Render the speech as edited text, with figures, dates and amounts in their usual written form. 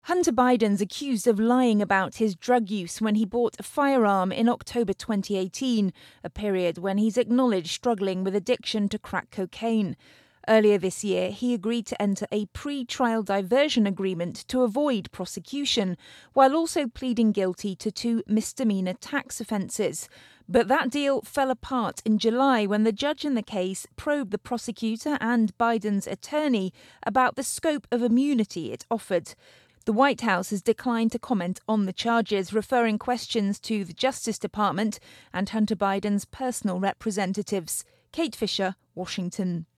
Hunter Biden's accused of lying about his drug use when he bought a firearm in October 2018, a period when he's acknowledged struggling with addiction to crack cocaine. Earlier this year, he agreed to enter a pre-trial diversion agreement to avoid prosecution, while also pleading guilty to 2 misdemeanor tax offences. But that deal fell apart in July when the judge in the case probed the prosecutor and Biden's attorney about the scope of immunity it offered. The White House has declined to comment on the charges, referring questions to the Justice Department and Hunter Biden's personal representatives. Kate Fisher, Washington.